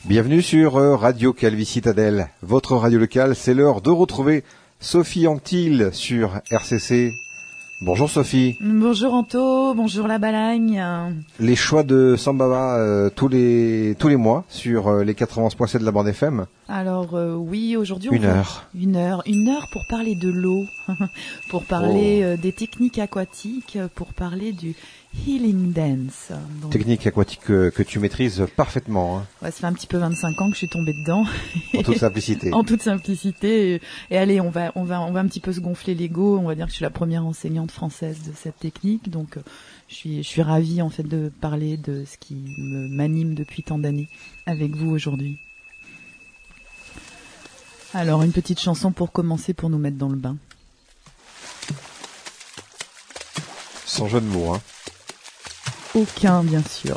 Bienvenue sur Radio Calvi Citadelle, votre radio locale. C'est l'heure de retrouver Sophie Anctil sur RCC. Bonjour Sophie. Bonjour Anto, bonjour la Balagne. Les choix de Sambava tous les mois sur les 91.7 de la bande FM. Alors oui, aujourd'hui Une heure pour parler de l'eau, pour parler des techniques aquatiques, pour parler du healing dance. Donc, technique aquatique que tu maîtrises parfaitement. Hein. Ouais, ça fait un petit peu 25 ans que je suis tombée dedans. En toute simplicité. En toute simplicité. Et allez, on va un petit peu se gonfler l'ego. On va dire que je suis la première enseignante française de cette technique. Donc, je suis ravie en fait de parler de ce qui m'anime depuis tant d'années avec vous aujourd'hui. Alors, une petite chanson pour commencer, pour nous mettre dans le bain. Sans jeu de mots, hein. Aucun, bien sûr.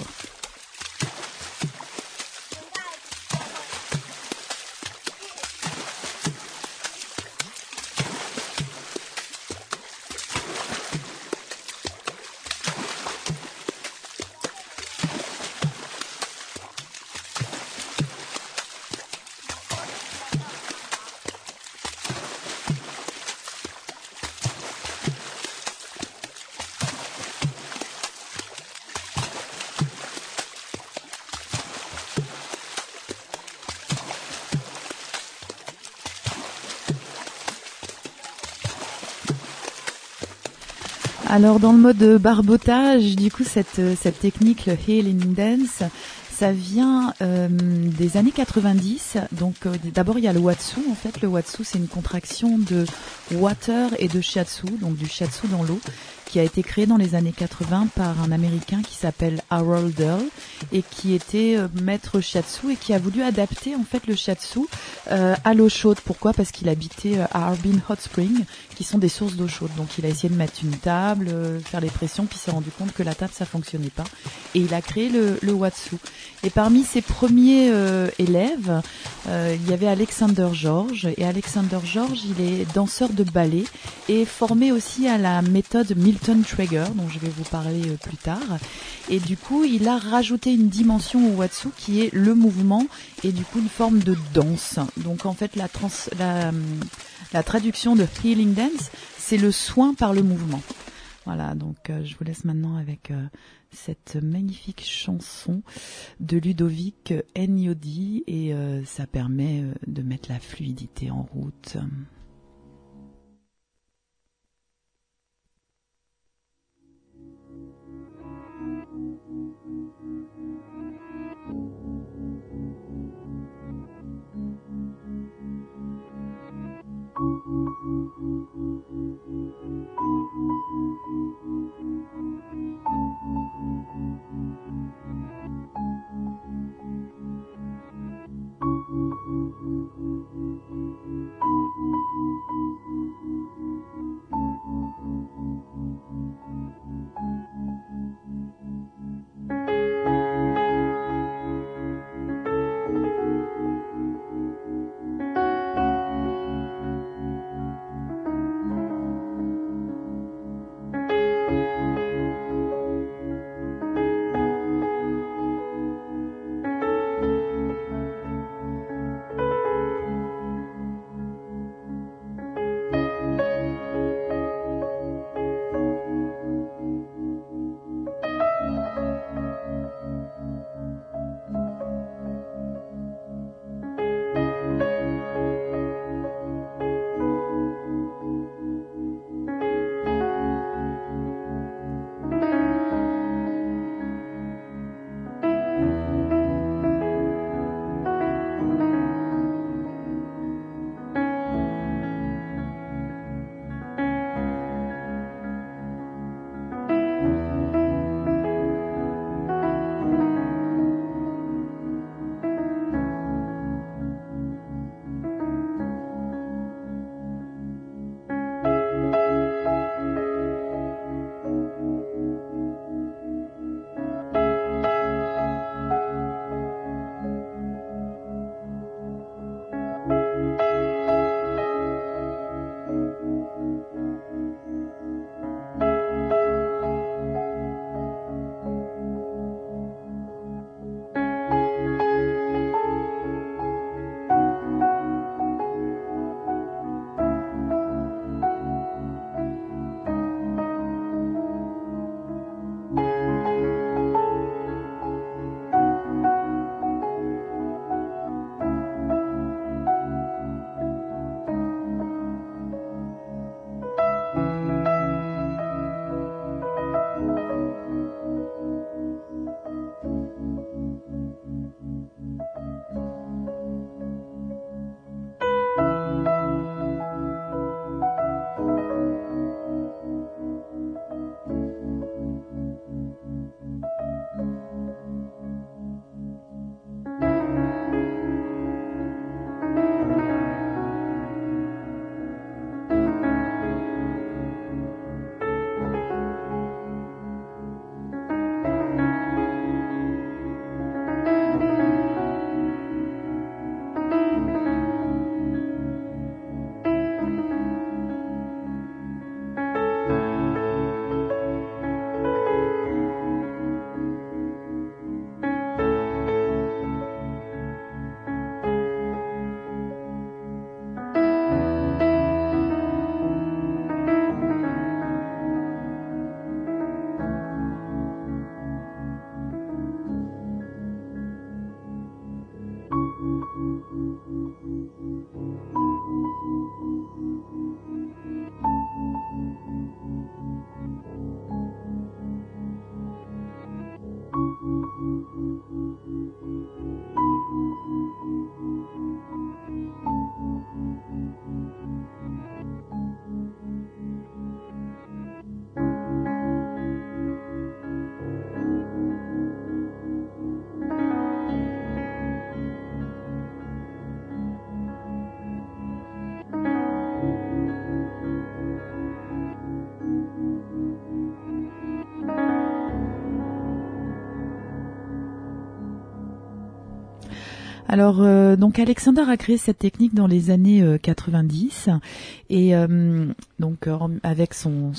Alors dans le mode barbotage, du coup cette technique, le healing dance, ça vient des années 90. Donc d'abord il y a le Watsu. En fait, le Watsu c'est une contraction de water et de shiatsu, donc du shiatsu dans l'eau, qui a été créé dans les années 80 par un Américain qui s'appelle Harold Earl et qui était maître shiatsu et qui a voulu adapter en fait le shiatsu à l'eau chaude. Pourquoi ? Parce qu'il habitait à Harbin Hot Springs, qui sont des sources d'eau chaude. Donc il a essayé de mettre une table, faire les pressions, puis s'est rendu compte que la table ça fonctionnait pas. Et il a créé le Watsu. Et parmi ses premiers élèves, il y avait Alexander George. Et Alexander George, il est danseur de ballet et formé aussi à la méthode Milton Traeger, dont je vais vous parler plus tard. Et du coup, il a rajouté une dimension au Watsu qui est le mouvement et du coup une forme de danse. Donc en fait, la traduction de healing dance, c'est le soin par le mouvement. Voilà, donc je vous laisse maintenant avec cette magnifique chanson de Ludovic Einaudi et ça permet de mettre la fluidité en route. Alors, donc Alexander a créé cette technique dans les années 90 et donc avec son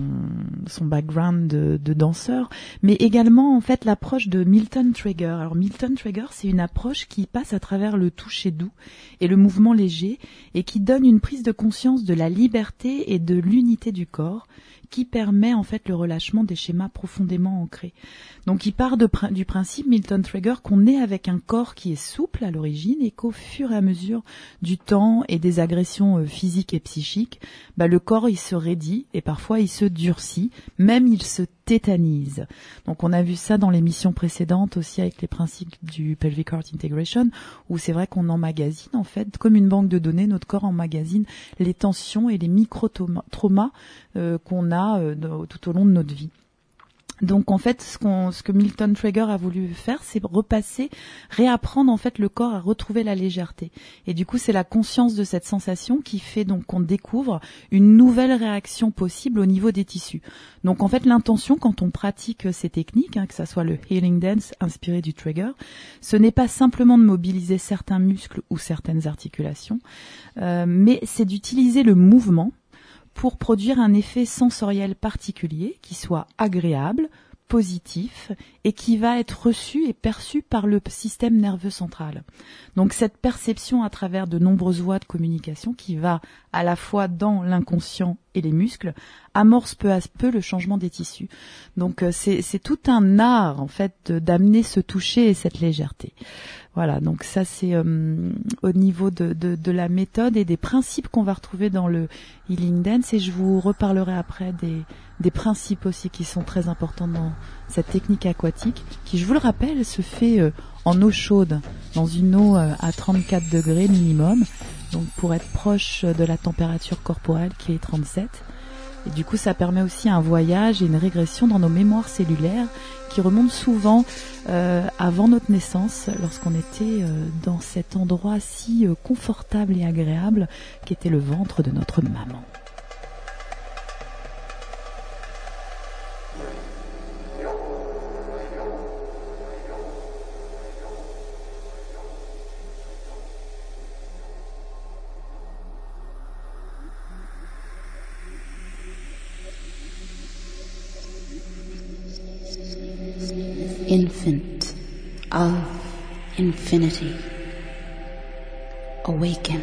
background de danseur, mais également en fait l'approche de Milton Traeger. Alors Milton Traeger, c'est une approche qui passe à travers le toucher doux et le mouvement léger et qui donne une prise de conscience de la liberté et de l'unité du corps, qui permet en fait le relâchement des schémas profondément ancrés. Donc il part du principe, Milton Traeger, qu'on est avec un corps qui est souple à l'origine et qu'au fur et à mesure du temps et des agressions physiques et psychiques, le corps il se raidit et parfois il se durcit, même il se tétanise. Donc on a vu ça dans l'émission précédente aussi avec les principes du Pelvic Heart Integration, où c'est vrai qu'on emmagasine en fait, comme une banque de données, notre corps emmagasine les tensions et les micro-traumas qu'on a tout au long de notre vie. Donc en fait, ce que Milton Traeger a voulu faire, c'est réapprendre en fait le corps à retrouver la légèreté. Et du coup, c'est la conscience de cette sensation qui fait donc qu'on découvre une nouvelle réaction possible au niveau des tissus. Donc en fait, l'intention quand on pratique ces techniques, que ça soit le Healing Dance inspiré du Traeger, ce n'est pas simplement de mobiliser certains muscles ou certaines articulations, mais c'est d'utiliser le mouvement pour produire un effet sensoriel particulier qui soit agréable, positif et qui va être reçu et perçu par le système nerveux central. Donc cette perception à travers de nombreuses voies de communication qui va à la fois dans l'inconscient et les muscles amorce peu à peu le changement des tissus. Donc c'est tout un art en fait d'amener ce toucher et cette légèreté. Voilà, donc ça c'est au niveau de la méthode et des principes qu'on va retrouver dans le Healing Dance, et je vous reparlerai après des principes aussi qui sont très importants dans cette technique aquatique qui, je vous le rappelle, se fait en eau chaude, dans une eau à 34 degrés minimum, donc pour être proche de la température corporelle qui est 37. Et du coup, ça permet aussi un voyage et une régression dans nos mémoires cellulaires qui remontent souvent avant notre naissance, lorsqu'on était dans cet endroit si confortable et agréable qu'était le ventre de notre maman. Infant of infinity, awaken,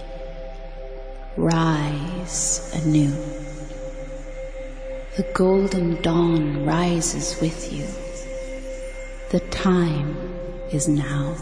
rise anew. The golden dawn rises with you. The time is now.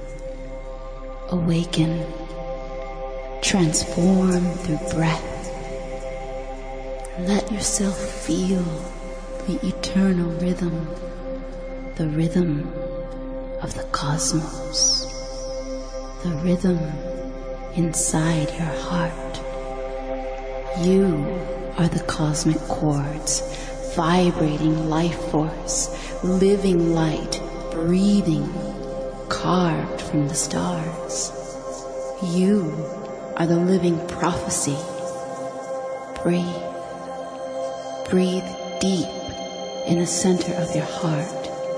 Awaken, transform through breath. Let yourself feel the eternal rhythm, the rhythm of the cosmos, the rhythm inside your heart. You are the cosmic chords, vibrating life force, living light, breathing, carved from the stars. You are the living prophecy. Breathe, breathe deep in the center of your heart.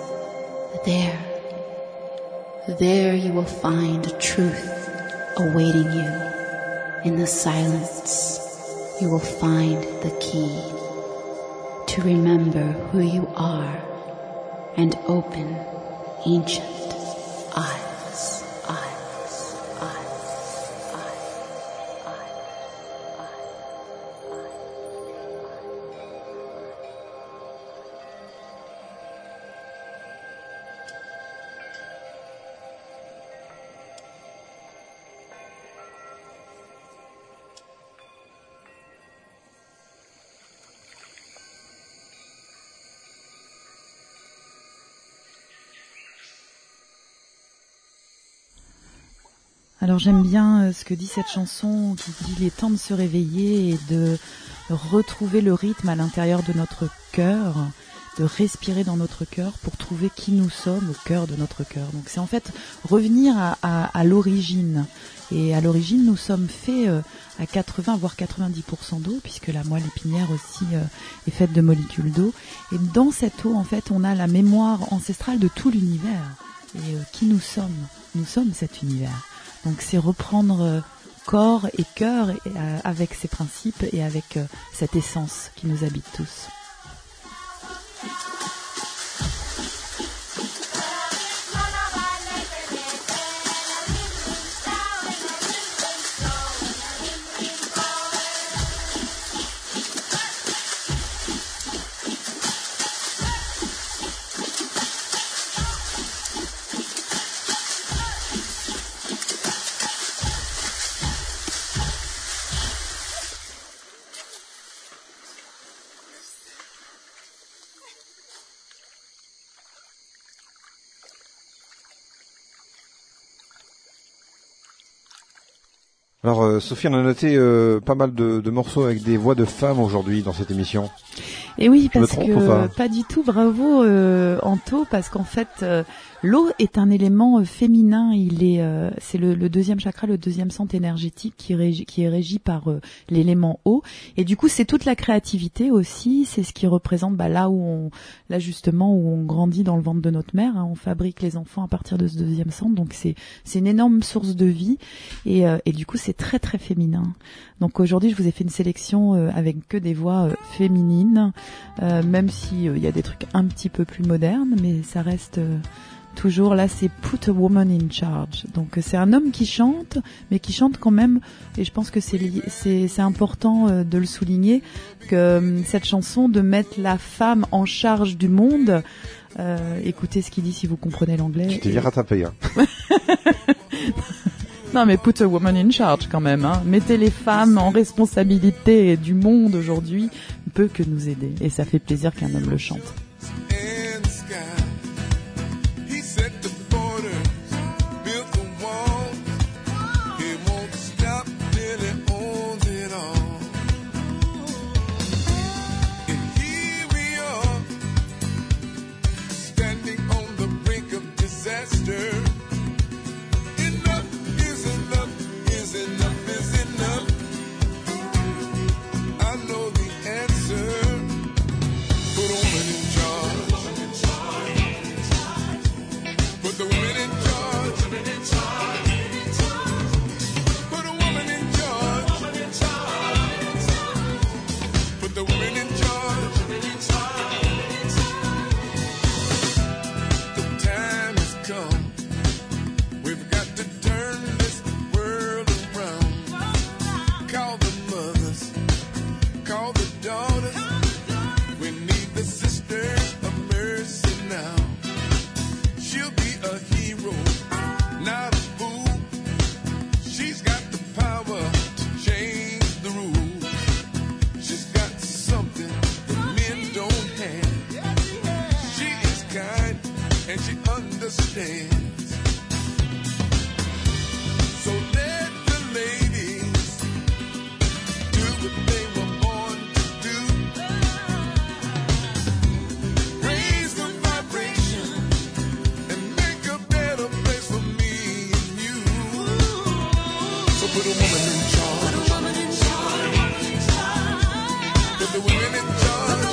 There you will find a truth awaiting you. In the silence, you will find the key to remember who you are and open ancient eyes. Alors j'aime bien ce que dit cette chanson qui dit il est temps de se réveiller et de retrouver le rythme à l'intérieur de notre cœur, de respirer dans notre cœur pour trouver qui nous sommes au cœur de notre cœur. Donc c'est en fait revenir à l'origine. Et à l'origine, nous sommes faits à 80 voire 90% d'eau, puisque la moelle épinière aussi est faite de molécules d'eau. Et dans cette eau, en fait, on a la mémoire ancestrale de tout l'univers. Et qui nous sommes? Nous sommes cet univers. Donc c'est reprendre corps et cœur avec ces principes et avec cette essence qui nous habite tous. Alors Sophie, on a noté pas mal de morceaux avec des voix de femmes aujourd'hui dans cette émission. Et oui, parce que pas du tout, bravo Anto, parce qu'en fait l'eau est un élément féminin. C'est le deuxième chakra, le deuxième centre énergétique qui est régi par l'élément eau. Et du coup, c'est toute la créativité aussi. C'est ce qui représente là justement où on grandit dans le ventre de notre mère. Hein, on fabrique les enfants à partir de ce deuxième centre. Donc c'est une énorme source de vie. Et du coup, c'est très très féminin. Donc aujourd'hui, je vous ai fait une sélection avec que des voix féminines, même si il y a des trucs un petit peu plus modernes, mais ça reste toujours là. C'est Put a Woman in Charge. Donc c'est un homme qui chante, mais qui chante quand même. Et je pense que c'est important de le souligner, que cette chanson de mettre la femme en charge du monde. Écoutez ce qu'il dit si vous comprenez l'anglais. Tu t'es bien rattrapé, hein. Non, mais put a woman in charge quand même. Hein. Mettez les femmes en responsabilité du monde aujourd'hui, ne peut que nous aider. Et ça fait plaisir qu'un homme le chante.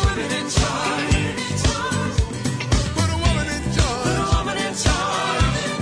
Put a woman in charge.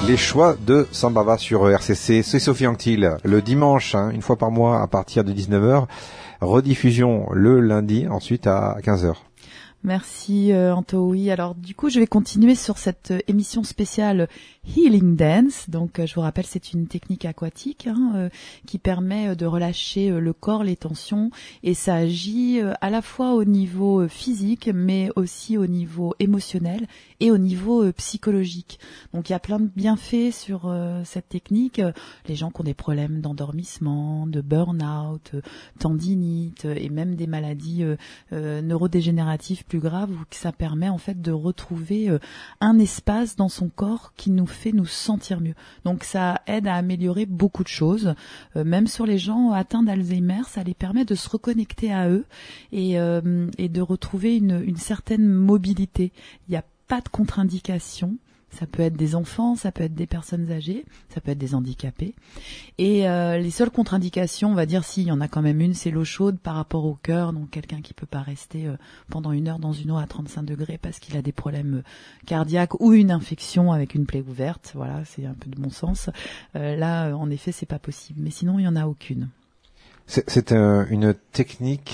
Les choix de Sambava sur RCC, c'est Sophie Anctil, le dimanche, une fois par mois à partir de 19h, rediffusion le lundi, ensuite à 15h. Merci Anto. Oui, alors du coup je vais continuer sur cette émission spéciale Healing Dance. Donc je vous rappelle, c'est une technique aquatique qui permet de relâcher le corps, les tensions, et ça agit à la fois au niveau physique mais aussi au niveau émotionnel et au niveau psychologique. Donc il y a plein de bienfaits sur cette technique. Les gens qui ont des problèmes d'endormissement, de burn-out, tendinite et même des maladies neurodégénératives plus grave, où ça permet en fait de retrouver un espace dans son corps qui nous fait nous sentir mieux. Donc ça aide à améliorer beaucoup de choses, même sur les gens atteints d'Alzheimer, ça les permet de se reconnecter à eux et de retrouver une certaine mobilité. Il n'y a pas de contre-indication. Ça peut être des enfants, ça peut être des personnes âgées, ça peut être des handicapés. Et les seules contre-indications, on va dire, s'il y en a quand même une, c'est l'eau chaude par rapport au cœur. Donc quelqu'un qui peut pas rester pendant 1 heure dans une eau à 35 degrés parce qu'il a des problèmes cardiaques ou une infection avec une plaie ouverte. Voilà, c'est un peu de bon sens. Là, en effet, c'est pas possible. Mais sinon, il y en a aucune. C'est une technique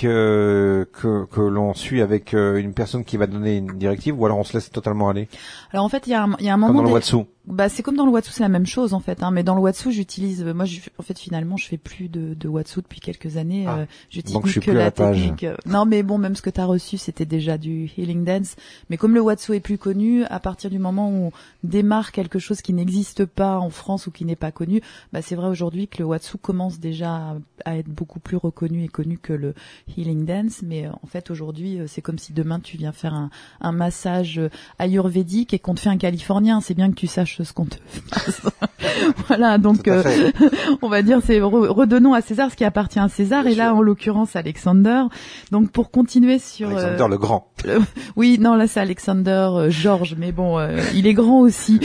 que l'on suit avec une personne qui va donner une directive, ou alors on se laisse totalement aller. Alors en fait, il y a un moment. Comme dans le Watsu. Bah c'est comme dans le Watsu, c'est la même chose en fait. Mais dans le Watsu, j'utilise. Moi, en fait, finalement, je fais plus de Watsu depuis quelques années. J'utilise que la technique. Non, mais bon, même ce que tu as reçu, c'était déjà du Healing Dance. Mais comme le Watsu est plus connu, à partir du moment où on démarre quelque chose qui n'existe pas en France ou qui n'est pas connu, bah c'est vrai aujourd'hui que le Watsu commence déjà à être beaucoup plus reconnu et connu que le Healing Dance. Mais en fait, aujourd'hui, c'est comme si demain tu viens faire un massage ayurvédique et qu'on te fait un californien. C'est bien que tu saches ce qu'on te fasse. Voilà, donc on va dire, c'est redonnons à César ce qui appartient à César. Bien et là, sûr. En l'occurrence, Alexander. Donc pour continuer sur Alexander le Grand. Oui, non, là c'est Alexander George, mais bon, il est grand aussi.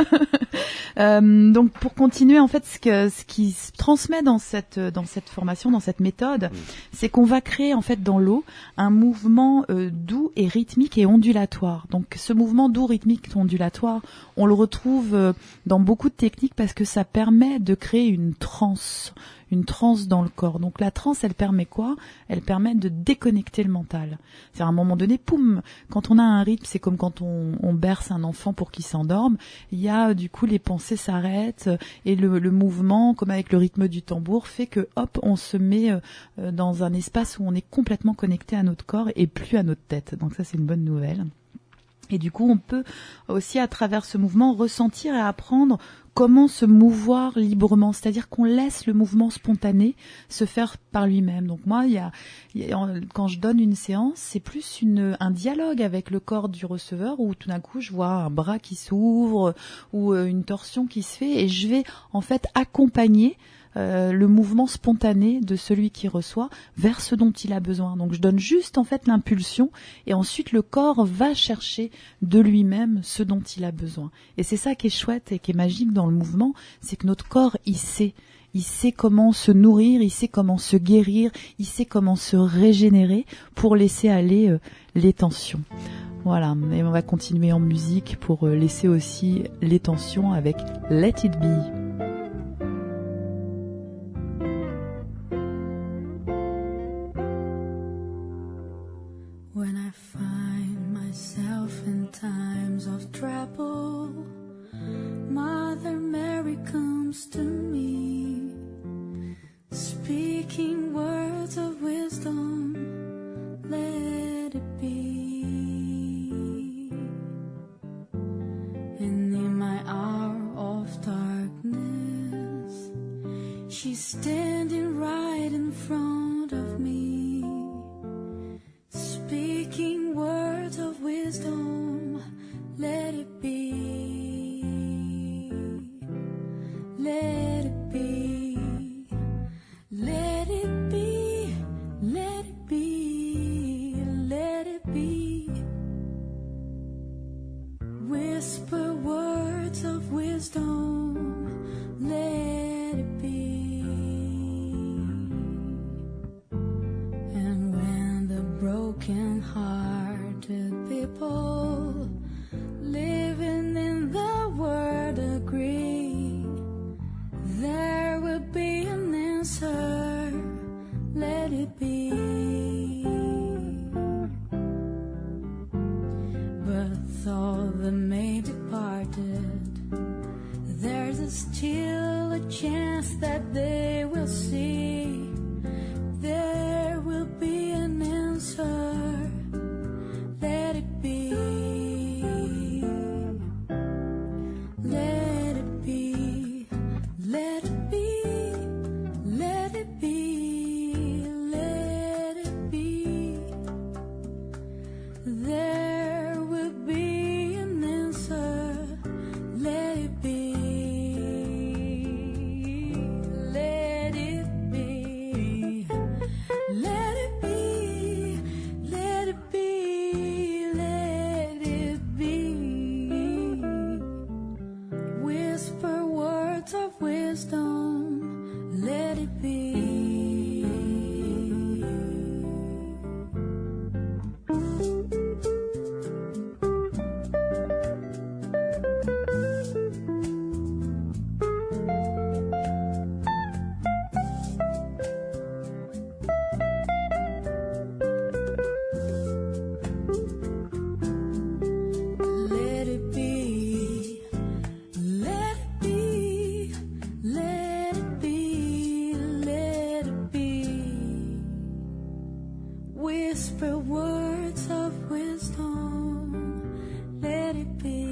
Donc pour continuer, en fait, ce qui se transmet dans cette formation, dans cette méthode, c'est qu'on va créer en fait dans l'eau un mouvement doux et rythmique et ondulatoire. Donc ce mouvement doux, rythmique et ondulatoire, on le retrouve dans beaucoup de techniques parce que ça permet de créer une transe dans le corps. Donc la transe, elle permet quoi ? Elle permet de déconnecter le mental. C'est à un moment donné, poum, quand on a un rythme, c'est comme quand on berce un enfant pour qu'il s'endorme, il y a du coup les pensées s'arrêtent et le mouvement, comme avec le rythme du tambour, fait que hop, on se met dans un espace où on est complètement connecté à notre corps et plus à notre tête. Donc ça, c'est une bonne nouvelle. Et du coup, on peut aussi, à travers ce mouvement, ressentir et apprendre comment se mouvoir librement, c'est-à-dire qu'on laisse le mouvement spontané se faire par lui-même. Donc moi, quand je donne une séance, c'est plus un dialogue avec le corps du receveur où tout d'un coup, je vois un bras qui s'ouvre ou une torsion qui se fait et je vais en fait accompagner le mouvement spontané de celui qui reçoit vers ce dont il a besoin. Donc je donne juste en fait l'impulsion et ensuite le corps va chercher de lui-même ce dont il a besoin. Et c'est ça qui est chouette et qui est magique dans le mouvement, c'est que notre corps, il sait comment se nourrir, il sait comment se guérir, il sait comment se régénérer pour laisser aller les tensions. Voilà, et on va continuer en musique pour laisser aussi les tensions avec Let It Be. When I find myself in times of trouble, Mother Mary comes to me, speaking words of wisdom, let it be. And in my hour of darkness, she's standing right in front of me, speaking words of wisdom, let it be, let it be, let it be, let it be, let it be. Whisper words of wisdom, let it be. And when the broken-hearted people living in the world agree, with all the May departed, there's still a chance that they will see. There will be an answer. Let it be. Let it be. Let it be. Let it be. Let it be. There will be an answer. Let it be. Let it be. Let it be. Let it be. Let it be. Whisper words of wisdom. Let it be. Let it be. Let it be. Let it be. Let it be. Whisper words of wisdom. Let it be.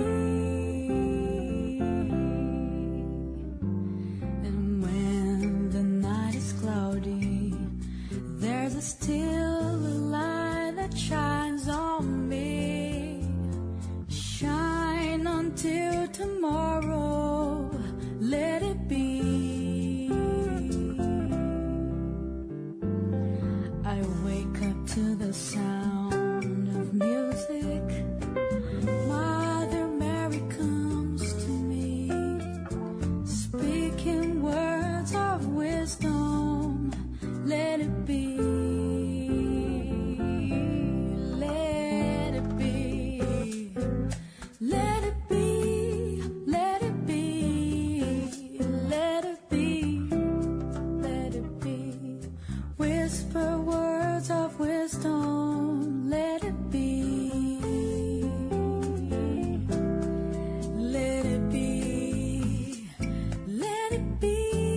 And when the night is cloudy, there's still a light that shines on me. Shine until tomorrow. Let it be. I wake up to the sound of music. Mother Mary comes to me, speaking words of wisdom. Let it be. Let it be. Let it be. Let it be. Let it be. Let it be. Whisper words of wisdom. Let it be. Let it be. Let it be.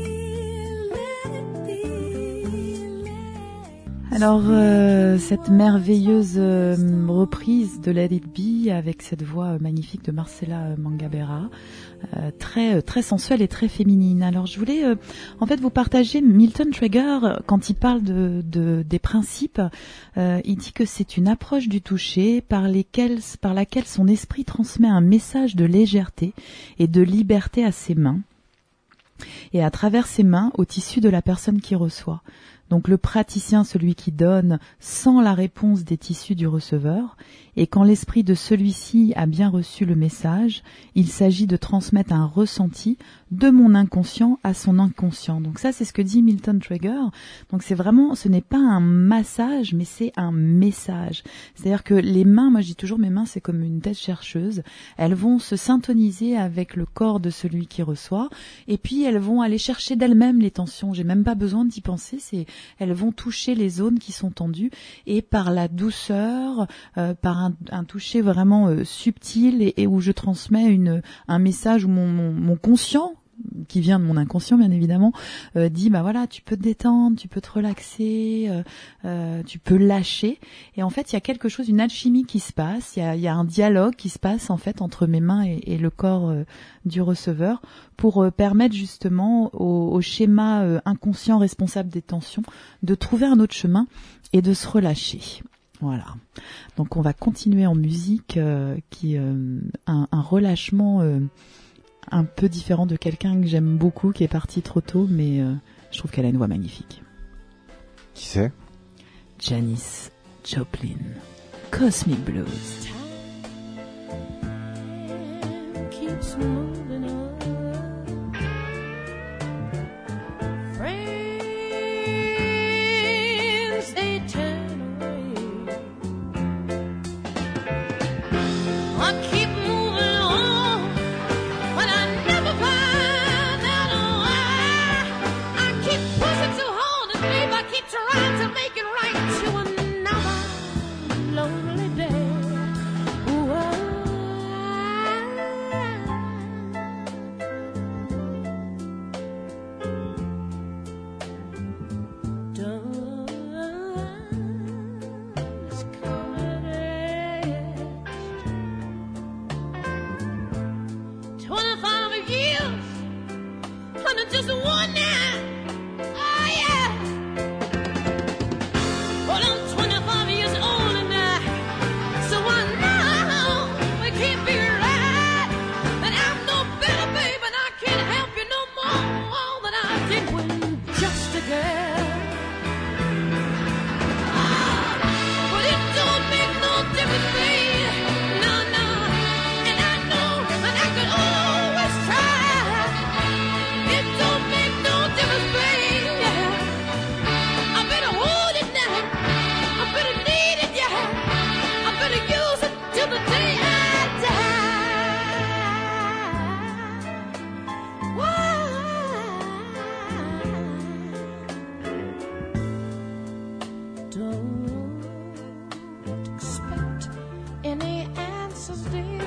Let it be. Alors, cette merveilleuse reprise de Let It Be avec cette voix magnifique de Marcela Mangabera, très sensuelle et très féminine. Alors, je voulais en fait vous partager Milton Traeger quand il parle des principes. Il dit que c'est une approche du toucher par laquelle son esprit transmet un message de légèreté et de liberté à ses mains, et à travers ses mains au tissu de la personne qui reçoit. Donc le praticien, celui qui donne, sent la réponse des tissus du receveur, et quand l'esprit de celui-ci a bien reçu le message, il s'agit de transmettre un ressenti de mon inconscient à son inconscient. Donc ça, c'est ce que dit Milton Traeger. Donc c'est vraiment, ce n'est pas un massage, mais c'est un message. C'est-à-dire que les mains, moi je dis toujours, mes mains c'est comme une tête chercheuse. Elles vont se syntoniser avec le corps de celui qui reçoit, et puis elles vont aller chercher d'elles-mêmes les tensions. J'ai même pas besoin d'y penser. Elles vont toucher les zones qui sont tendues, et par la douceur, par un toucher vraiment subtil, et où je transmets un message où mon conscient, qui vient de mon inconscient bien évidemment, dit bah voilà, tu peux te détendre, tu peux te relaxer, tu peux lâcher. Et en fait il y a quelque chose, une alchimie qui se passe, il y a un dialogue qui se passe en fait entre mes mains et le corps du receveur, pour permettre justement au schéma inconscient responsable des tensions de trouver un autre chemin et de se relâcher. Voilà. Donc on va continuer en musique, qui un relâchement un peu différent de quelqu'un que j'aime beaucoup, qui est parti trop tôt, mais je trouve qu'elle a une voix magnifique. Qui c'est? Janis Joplin, Cosmic Blues. Keeps moving on. Friends, they turn away. I keep moving on, but I never find out why. I keep pushing too hard, and babe, I keep trying to make it right to another lonely day. Ooh, any answers, dear.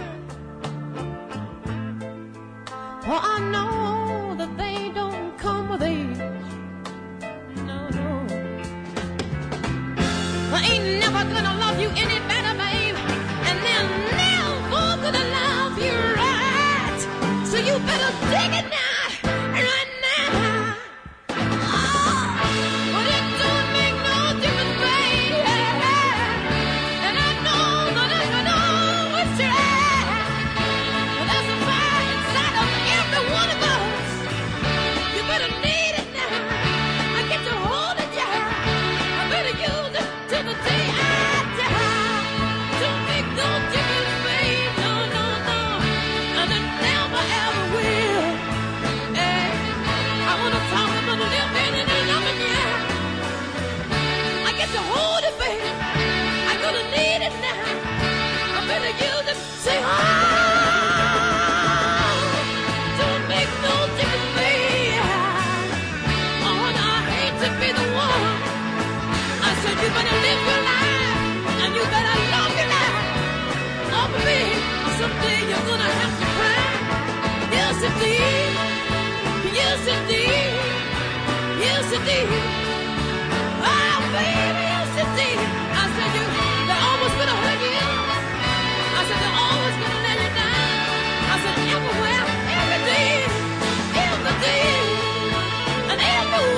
For I know that they don't come with age. No, no. I ain't never gonna love you any better, babe. And they're never gonna love you right. So you better dig it now, right now. Oh, but it don't make no difference, babe. And I know that I can always try. But there's a fire inside of every one of us. You better need it now. I get to hold it, yeah. I better use it till the day I die. Don't make no difference, babe. No, no, no. And it never ever will. Hey, I wanna talk about living and loving you. I get to hold it, baby. I gonna need it now. I better use it. Say, oh, don't make no difference, babe. Oh, and I hate to be the one. I said you better live your life and you better love your life. Oh, baby, someday you're gonna have to cry. Yes, indeed. Yes, indeed. Yes, indeed. Oh, baby, yes, indeed. I said they're always gonna hurt you. I said they're always gonna let you down. I said everywhere, every day, and every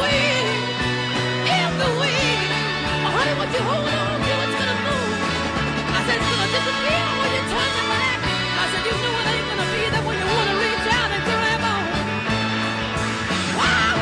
way. Oh, honey, what you hold on to, it's gonna move. I said it's gonna disappear when you turn your back. I said you know it ain't gonna be there when you wanna reach out and grab on. Wow,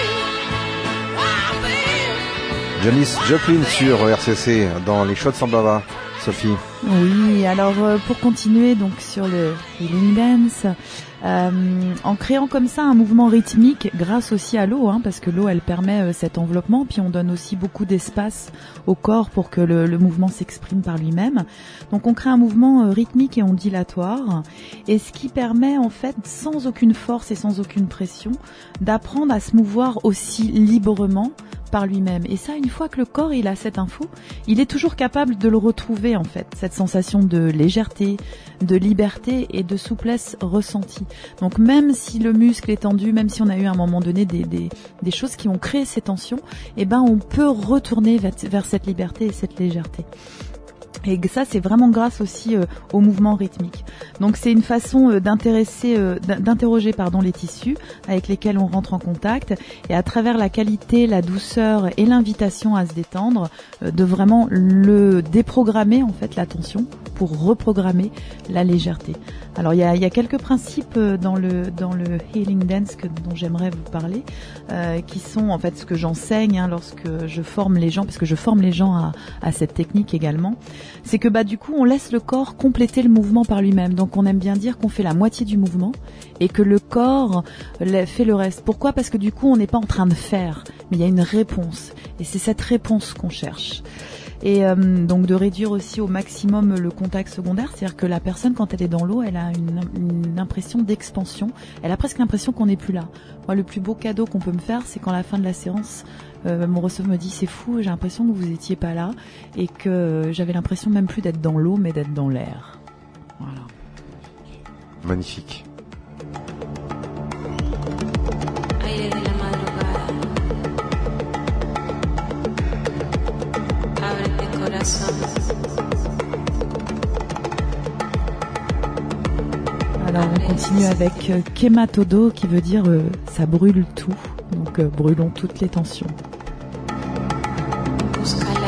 babe. Janis Joplin sur RCC dans les Shots en Bava. Sophie. Oui, alors pour continuer donc sur le Healing Dance, en créant comme ça un mouvement rythmique grâce aussi à l'eau, parce que l'eau elle permet cet enveloppement, puis on donne aussi beaucoup d'espace au corps pour que le mouvement s'exprime par lui-même. Donc on crée un mouvement rythmique et ondulatoire, et ce qui permet en fait sans aucune force et sans aucune pression d'apprendre à se mouvoir aussi librement par lui-même. Et ça, une fois que le corps il a cette info, il est toujours capable de le retrouver en fait, cette sensation de légèreté, de liberté et de souplesse ressentie. Donc même si le muscle est tendu, même si on a eu à un moment donné des choses qui ont créé ces tensions, eh ben on peut retourner vers cette liberté et cette légèreté. Et ça, c'est vraiment grâce aussi au mouvement rythmique. Donc, c'est une façon d'interroger les tissus avec lesquels on rentre en contact, et à travers la qualité, la douceur et l'invitation à se détendre, de vraiment le déprogrammer en fait la tension pour reprogrammer la légèreté. Alors, il y a quelques principes dans le Healing Dance dont j'aimerais vous parler, qui sont en fait ce que j'enseigne lorsque je forme les gens, parce que je forme les gens à cette technique également. C'est que du coup on laisse le corps compléter le mouvement par lui-même. Donc on aime bien dire qu'on fait la moitié du mouvement et que le corps fait le reste. Pourquoi ? Parce que du coup on n'est pas en train de faire, mais il y a une réponse, et c'est cette réponse qu'on cherche. Et donc de réduire aussi au maximum le contact secondaire, c'est-à-dire que la personne quand elle est dans l'eau, elle a une impression d'expansion, elle a presque l'impression qu'on n'est plus là. Moi, le plus beau cadeau qu'on peut me faire, c'est quand à la fin de la séance, mon receveur me dit c'est fou, j'ai l'impression que vous étiez pas là, et que j'avais l'impression même plus d'être dans l'eau mais d'être dans l'air. Voilà. Magnifique. Aire de la madrugada, ábrete corazón. Alors on continue avec Kematodo, qui veut dire ça brûle tout, donc brûlons toutes les tensions. Busca el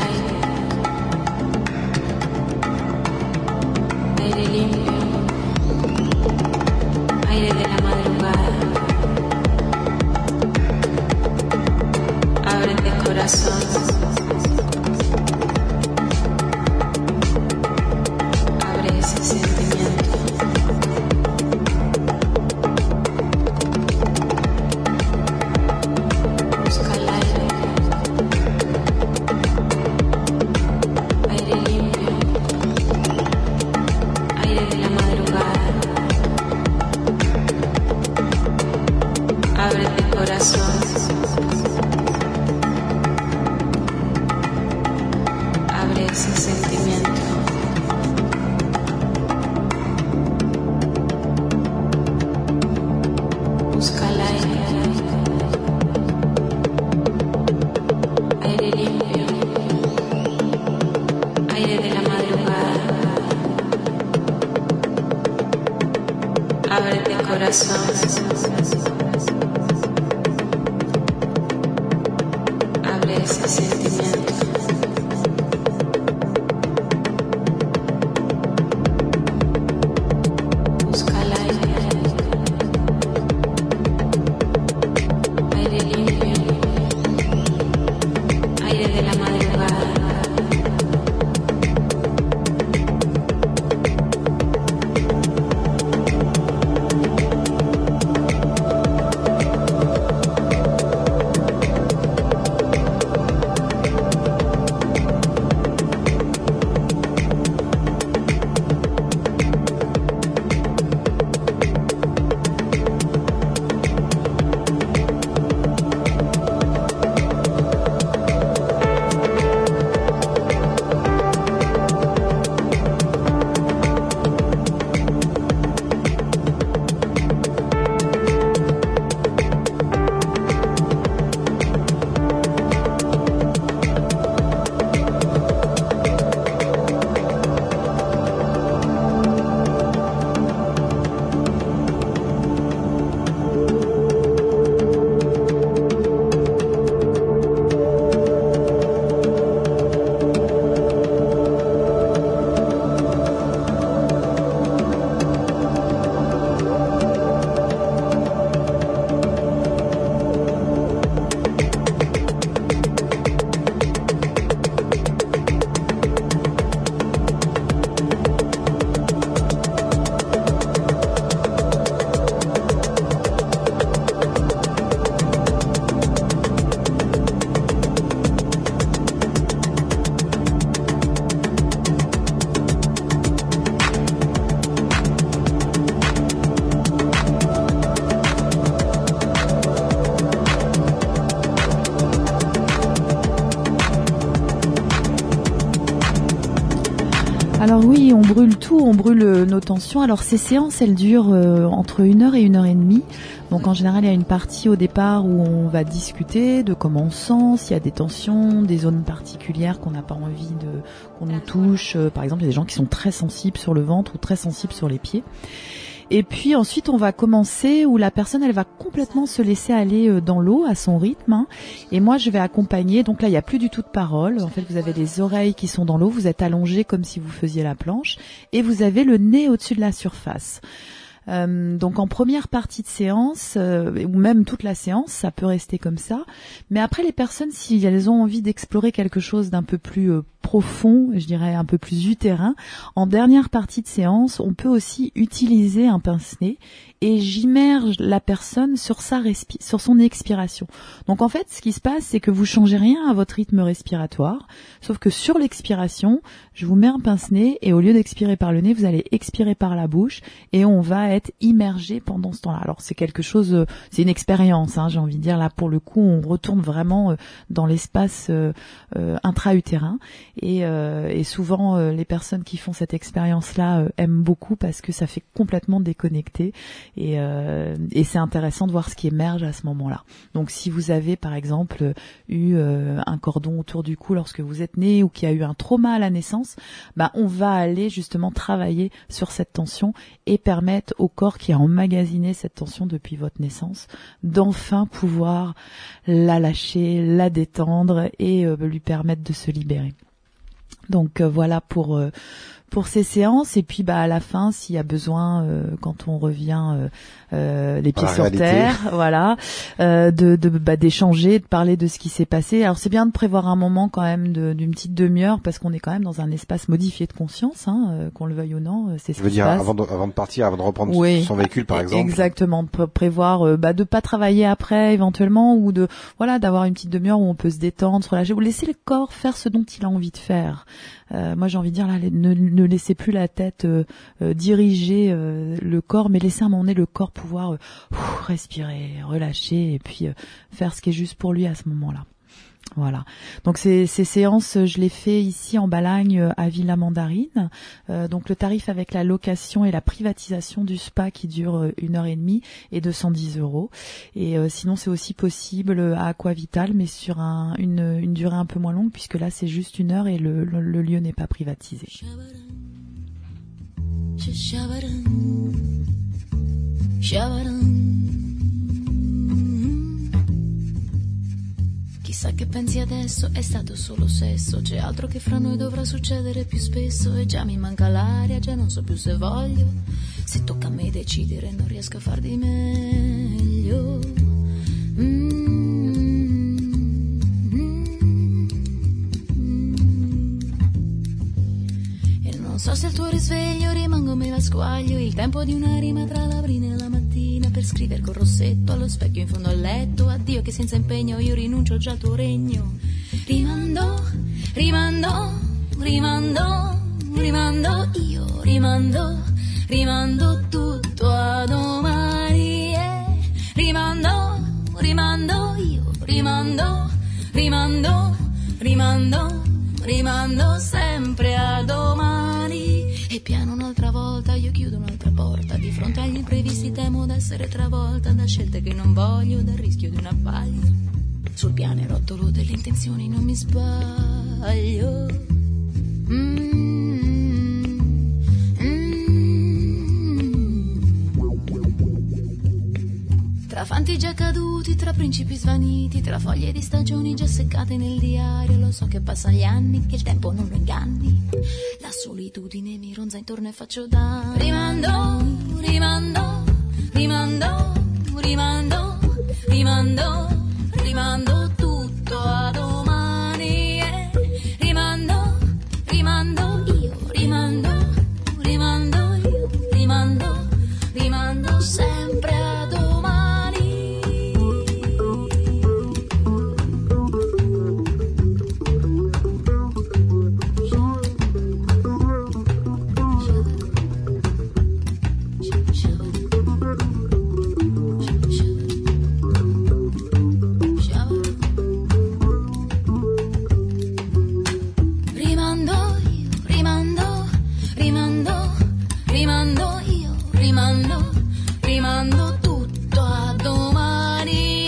aire, aire limpio, aire de la madrugada, ábrete corazón, abre ese sentimiento. Busca el aire. corazón. Abre ese sentimiento. Busca el aire. Aire limpio. Aire de la madrugada. Alors oui, on brûle tout, on brûle nos tensions. Alors ces séances, elles durent entre 1 heure et 1h30. Donc en général, il y a une partie au départ où on va discuter de comment on se sent, s'il y a des tensions, des zones particulières qu'on n'a pas envie qu'on nous touche. Par exemple, il y a des gens qui sont très sensibles sur le ventre ou très sensibles sur les pieds. Et puis ensuite, on va commencer où la personne, elle va complètement se laisser aller dans l'eau à son rythme. Hein. Et moi, je vais accompagner. Donc là, il n'y a plus du tout de parole. En fait, vous avez les oreilles qui sont dans l'eau. Vous êtes allongé comme si vous faisiez la planche. Et vous avez le nez au-dessus de la surface. Donc en première partie de séance, ou même toute la séance, ça peut rester comme ça. Mais après, les personnes, si elles ont envie d'explorer quelque chose d'un peu plus profond, je dirais un peu plus utérin, en dernière partie de séance, on peut aussi utiliser un pince-nez et j'immerge la personne sur sur son expiration. Donc en fait, ce qui se passe, c'est que vous changez rien à votre rythme respiratoire, sauf que sur l'expiration, je vous mets un pince-nez et au lieu d'expirer par le nez, vous allez expirer par la bouche et on va être immergé pendant ce temps-là. Alors c'est quelque chose, c'est une expérience, hein, j'ai envie de dire. Là, pour le coup, on retourne vraiment dans l'espace intra-utérin et souvent les personnes qui font cette expérience-là aiment beaucoup parce que ça fait complètement déconnecter et c'est intéressant de voir ce qui émerge à ce moment-là. Donc si vous avez par exemple eu un cordon autour du cou lorsque vous êtes né ou qu'il y a eu un trauma à la naissance, bah on va aller justement travailler sur cette tension et permettre au corps qui a emmagasiné cette tension depuis votre naissance d'enfin pouvoir la lâcher, la détendre et lui permettre de se libérer. Donc voilà pour ces séances et puis bah à la fin s'il y a besoin quand on revient les pieds sur terre, voilà, d'échanger, de parler de ce qui s'est passé. Alors c'est bien de prévoir un moment quand même d'une petite demi-heure parce qu'on est quand même dans un espace modifié de conscience, hein, qu'on le veuille ou non. C'est ce qui se passe. Avant de partir, avant de reprendre son véhicule par exemple. Exactement, de prévoir de pas travailler après éventuellement ou d'avoir une petite demi-heure où on peut se détendre, se relâcher ou laisser le corps faire ce dont il a envie de faire. Moi j'ai envie de dire là, ne laissez plus la tête diriger le corps, mais laissez à un moment donné le corps pouvoir respirer, relâcher et puis faire ce qui est juste pour lui à ce moment-là. Voilà. Donc ces séances, je les fais ici en Balagne à Villa Mandarine. Donc le tarif avec la location et la privatisation du spa qui dure 1h30 est de 110 €. Et sinon c'est aussi possible à Aquavital, mais sur une durée un peu moins longue puisque là c'est juste 1 heure et le lieu n'est pas privatisé. Chissà che pensi adesso, è stato solo sesso. C'è altro che fra noi dovrà succedere più spesso. E già mi manca l'aria, già non so più se voglio. Se tocca a me decidere non riesco a far di meglio. E non so se al tuo risveglio rimango me la squaglio. Il tempo di una rima tra la brina e la mattina, per scrivere col rossetto allo specchio in fondo al letto. Addio che senza impegno io rinuncio già al tuo regno. Rimando, rimando, rimando, rimando, io rimando, rimando tutto a domani. Rimando, rimando, io rimando, rimando, rimando, rimando sempre a domani. E piano un'altra volta io chiudo un'altra porta. Di fronte agli imprevisti temo d'essere travolta da scelte che non voglio, dal rischio di un abbaglio. Sul pianerottolo delle intenzioni non mi sbaglio. Tra fanti già caduti, tra principi svaniti, tra foglie di stagioni già seccate nel diario. Lo so che passano gli anni, che il tempo non lo inganni. La solitudine mi ronza intorno e faccio danni. Rimando, rimando, rimando, rimando, rimando, rimando tutto a domani. Rimando, rimando, io rimando, rimando, io rimando, rimando sempre a domani. Rimando tutto a domani.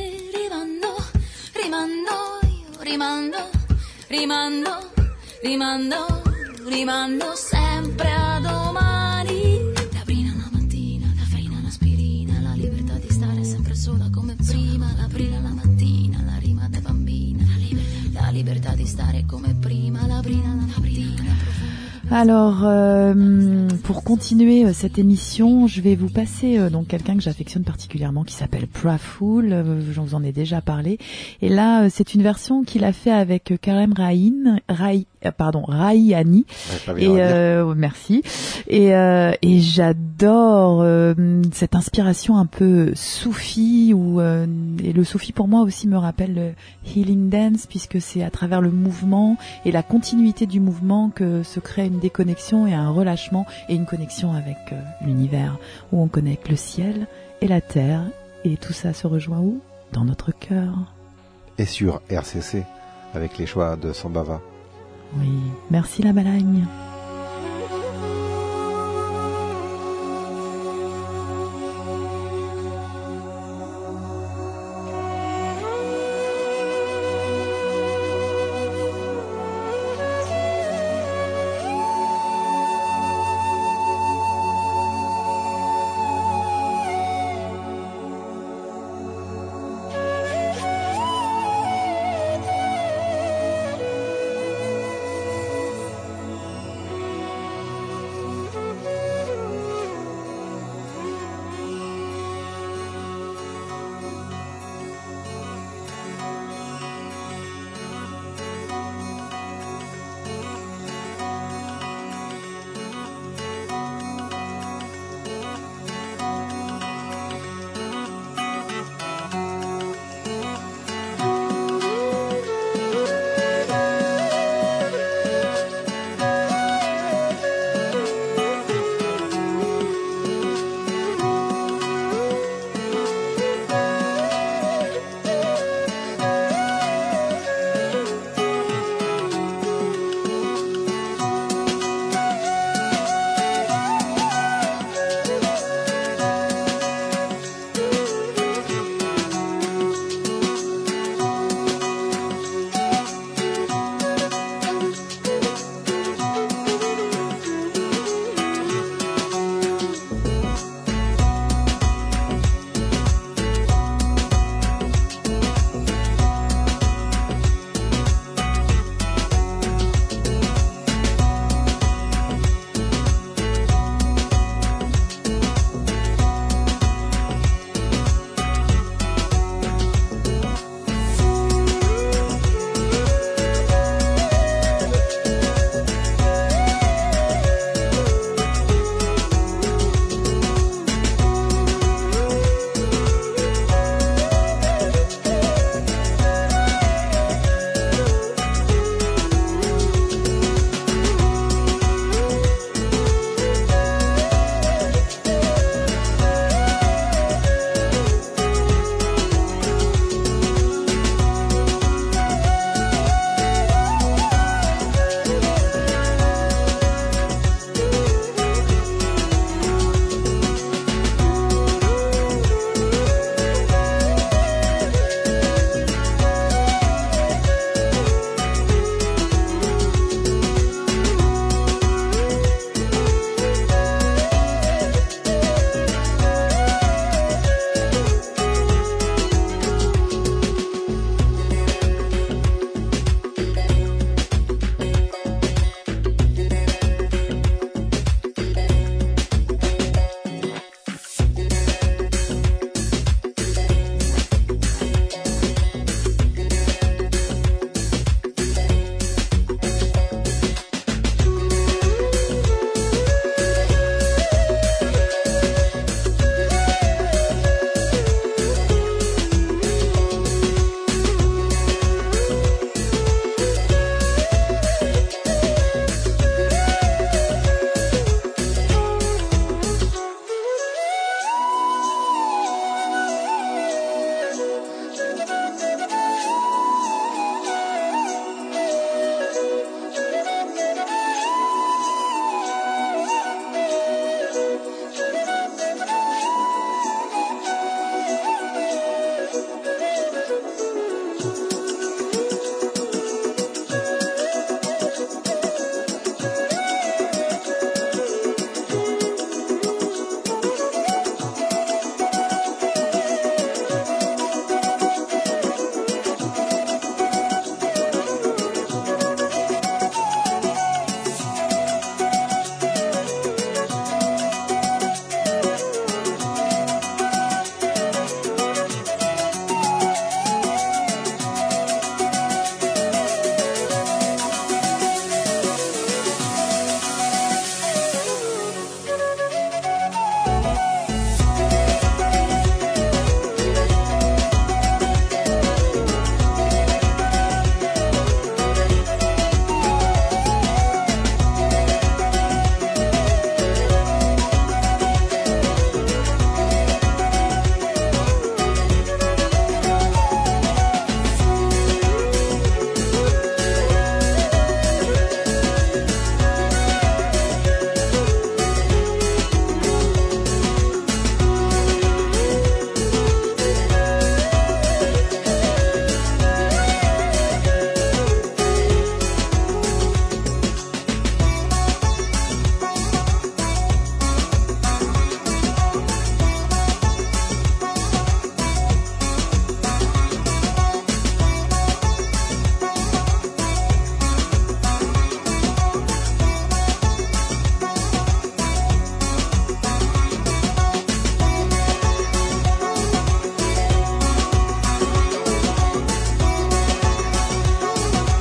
Rimando, io rimando, rimando, rimando, rimando sempre a domani. La brina una mattina, caffeina un'aspirina, la libertà di stare sempre sola come prima. L'aprile la mattina, la rima da bambina, la libertà di stare come prima. La brina la mattina. Alors, pour continuer cette émission, je vais vous passer donc quelqu'un que j'affectionne particulièrement, qui s'appelle Praful. Je vous en ai déjà parlé. Et là, c'est une version qu'il a fait avec Karem Raihani. Et merci. Et j'adore cette inspiration un peu soufie, et le soufi pour moi aussi me rappelle le healing dance, puisque c'est à travers le mouvement et la continuité du mouvement que se crée une déconnexion et un relâchement et une connexion avec l'univers, où on connecte le ciel et la terre, et tout ça se rejoint où? Dans notre cœur. Et sur RCC, avec les choix de Sambhava. Oui, merci la Balagne.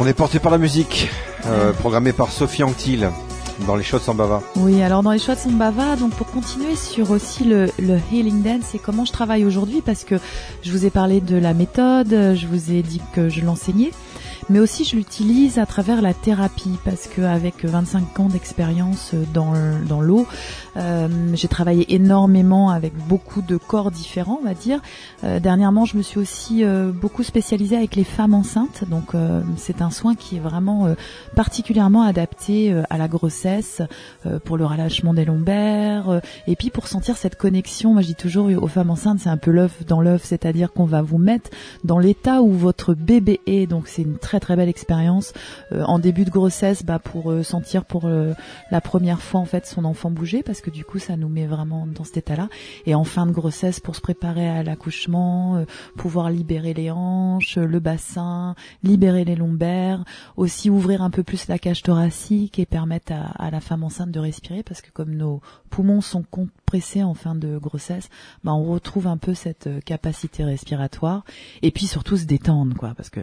On est porté par la musique, programmée par Sophie Anctil dans les Chouettes Sambava. Oui, alors dans les Chouettes Sambava, donc pour continuer sur aussi le Healing Dance et comment je travaille aujourd'hui, parce que je vous ai parlé de la méthode, je vous ai dit que je l'enseignais, mais aussi je l'utilise à travers la thérapie, parce qu'avec 25 ans d'expérience dans l'eau, j'ai travaillé énormément avec beaucoup de corps différents, on va dire. Dernièrement, je me suis aussi beaucoup spécialisée avec les femmes enceintes, donc c'est un soin qui est vraiment particulièrement adapté à la grossesse, pour le relâchement des lombaires, et puis pour sentir cette connexion. Moi je dis toujours aux femmes enceintes, c'est un peu l'œuf dans l'œuf, c'est-à-dire qu'on va vous mettre dans l'état où votre bébé est, donc c'est une très très belle expérience en début de grossesse, pour sentir pour la première fois en fait son enfant bouger, parce que du coup ça nous met vraiment dans cet état-là, et en fin de grossesse pour se préparer à l'accouchement, pouvoir libérer les hanches, le bassin, libérer les lombaires, aussi ouvrir un peu plus la cage thoracique et permettre à la femme enceinte de respirer, parce que comme nos poumons sont compressés en fin de grossesse, on retrouve un peu cette capacité respiratoire, et puis surtout se détendre, quoi, parce que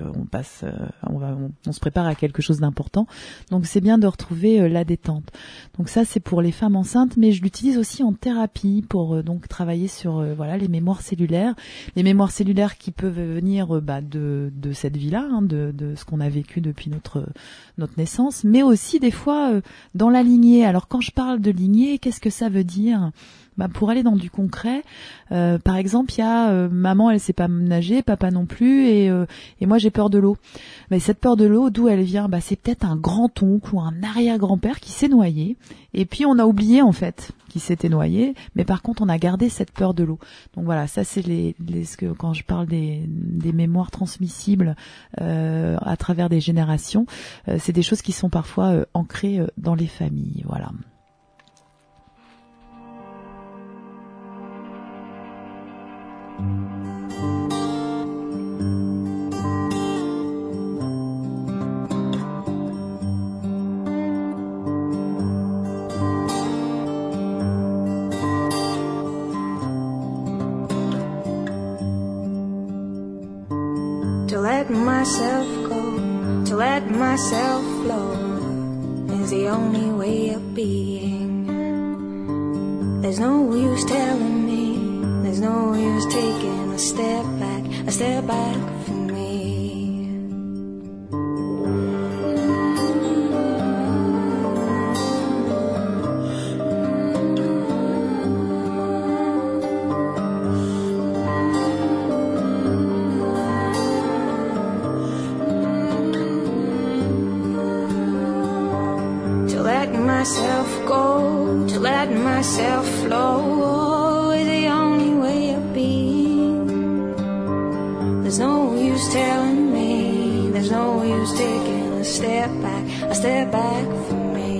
on se prépare à quelque chose d'important, donc c'est bien de retrouver la détente. Donc ça c'est pour les femmes enceintes, mais je l'utilise aussi en thérapie pour donc travailler sur les mémoires cellulaires qui peuvent venir de cette vie-là, de ce qu'on a vécu depuis notre naissance, mais aussi des fois dans la lignée. Alors quand je parle de lignée, qu'est-ce que ça veut dire ? Pour aller dans du concret, par exemple, il y a maman, elle sait pas nager, papa non plus, et moi j'ai peur de l'eau. Mais cette peur de l'eau, d'où elle vient ? C'est peut-être un grand-oncle ou un arrière-grand-père qui s'est noyé, et puis on a oublié en fait qu'il s'était noyé, mais par contre on a gardé cette peur de l'eau. Donc voilà, ça c'est quand je parle des mémoires transmissibles à travers des générations, c'est des choses qui sont parfois ancrées dans les familles. Voilà. To let myself go, to let myself flow is the only way of being. There's no use telling me, there's no use taking a step back from me. To let myself go, to let myself flow is the only way of being. There's no use telling me, there's no use taking a step back from me.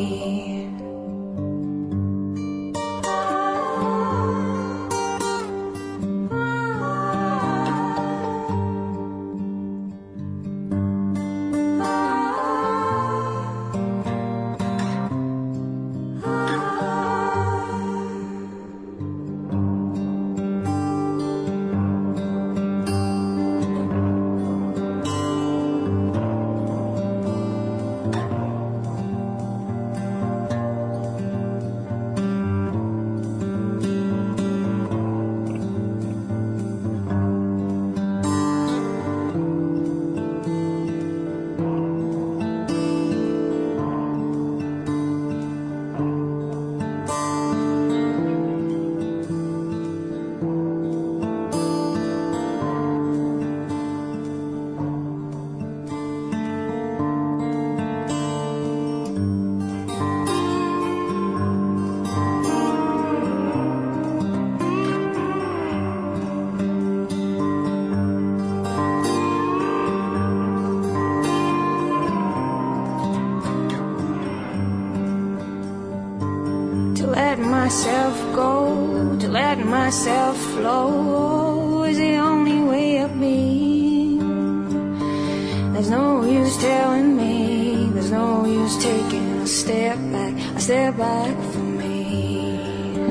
Myself go, to let myself flow is the only way of being. There's no use telling me, there's no use taking a step back from me.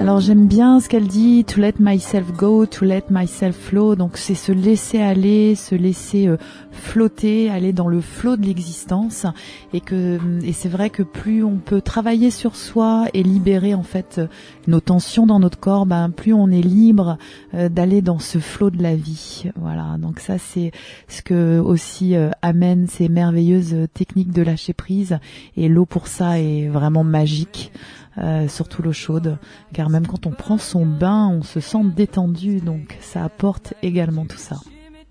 Alors j'aime bien ce qu'elle dit, to let myself go, to let myself flow. Donc c'est se laisser aller, se laisser flotter, aller dans le flot de l'existence. Et c'est vrai que plus on peut travailler sur soi et libérer en fait nos tensions dans notre corps, plus on est libre d'aller dans ce flot de la vie. Voilà. Donc ça c'est ce que aussi amènent ces merveilleuses techniques de lâcher prise. Et l'eau pour ça est vraiment magique. Surtout l'eau chaude, car même quand on prend son bain, on se sent détendu, donc ça apporte également tout ça.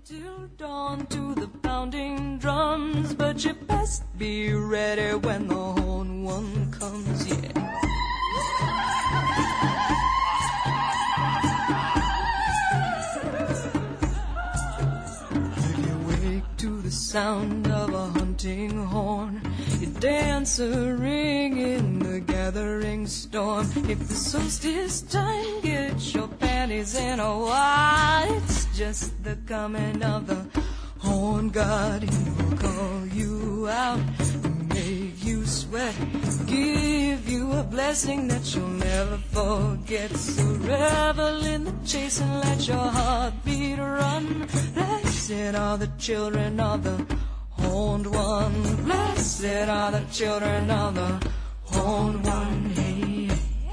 Sound of a hunting horn, you dance a ring in the gathering storm. If the solstice time, get your panties in a wad. It's just the coming of the horn god. He will call you out, make you sweat, give you a blessing that you'll never forget. So revel in the chase and let your heartbeat run. Blessed are the children of the horned one. Blessed are the children of the horned one. Hey.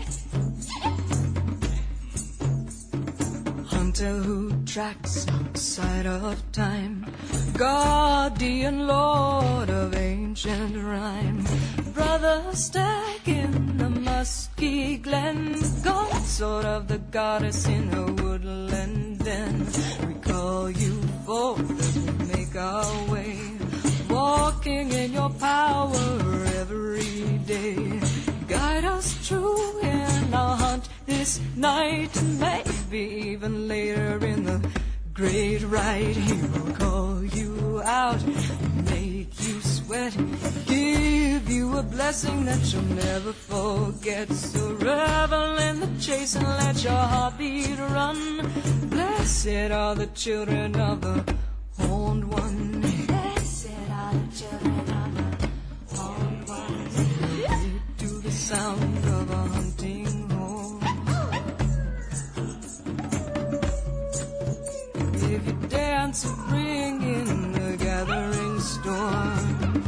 Hunter who tracks outside of time, guardian lord of ancient rhyme, brother stag in the musky glen, consort of the goddess in her woodland den. We call you forth as we make our way, walking in your power every day. Guide us true in our hunt this night, and maybe even later in the great ride. He will call you out, make you sweat, give you a blessing that you'll never forget. So revel in the chase and let your heartbeat run. Blessed are the children of the horned one. Blessed are the children of the horned one. To the sound of a hunting horn. If you dance a ring in the gathering storm,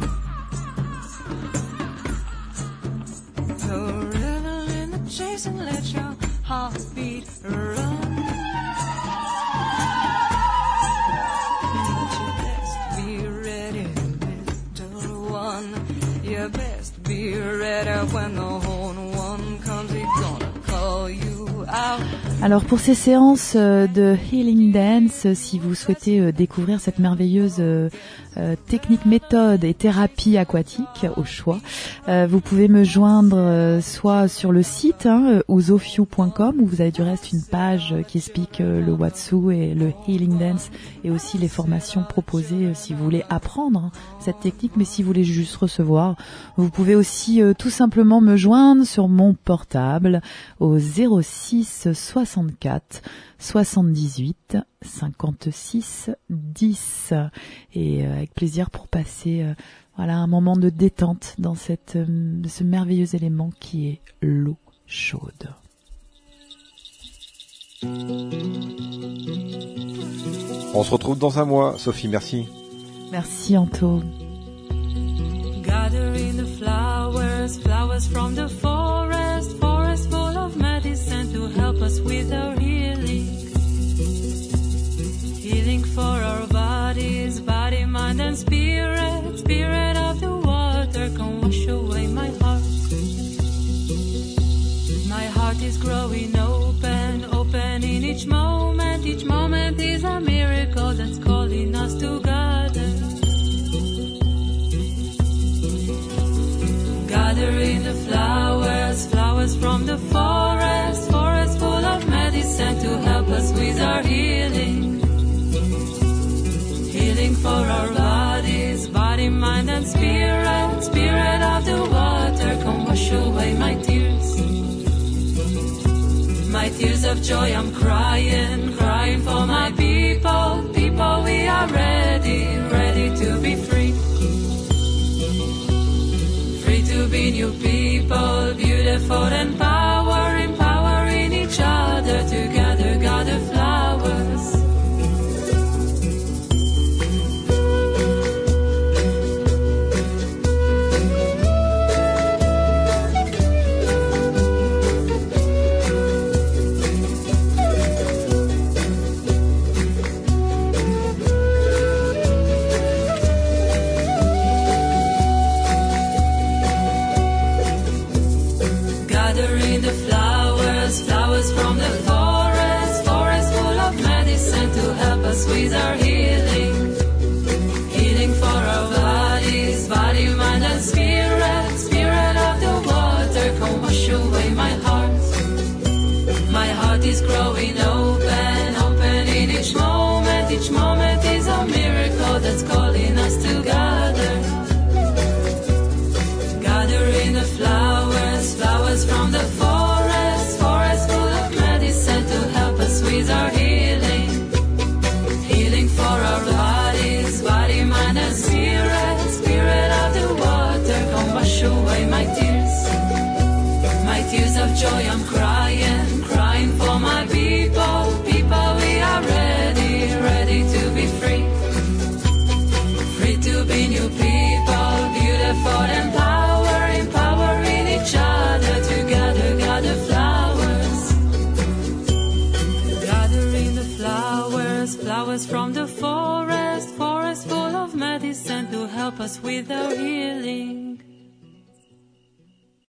so revel in the chase and let your heartbeat run. But you best be ready, little one. You best be ready when the horn one comes. He's gonna call you out. Alors pour ces séances de Healing Dance, si vous souhaitez découvrir cette merveilleuse technique, méthode et thérapie aquatique au choix, vous pouvez me joindre soit sur le site ouzofyu.com où vous avez du reste une page qui explique le Watsu et le Healing Dance et aussi les formations proposées si vous voulez apprendre cette technique, mais si vous voulez juste recevoir, vous pouvez aussi tout simplement me joindre sur mon portable au 06 64 78 56 10 et avec plaisir pour passer voilà un moment de détente dans ce merveilleux élément qui est l'eau chaude. On se retrouve dans un mois, Sophie, merci. Merci Anto. Gathering the flowers, flowers from the forest, forest full of medicine to help us with our healing. Healing for our bodies, body, mind and spirit, spirit of the water can wash away my heart. My heart is growing open, open in each moment is a miracle that's calling us together. Gathering the flowers, flowers from the forest, forest full of medicine to help us with our healing. Healing for our bodies, body, mind and spirit, spirit of the water can wash away my tears. My tears of joy I'm crying, crying for my people, people we are ready, ready to be free. Free to be new people, beautiful and power, empowering heart is growing open, open in each moment. Each moment is a miracle that's calling us to gather. Gather in the flowers, flowers from the forest, forest full of medicine to help us with our healing. Healing for our bodies, body, mind and spirit, spirit of the water. Come wash away my tears of joy. I'm crying, crying for my people, people. We are ready, ready to be free, free to be new people, beautiful, empowering each other. Together, gather flowers, gathering the flowers, flowers from the forest, forest full of medicine to help us with our healing.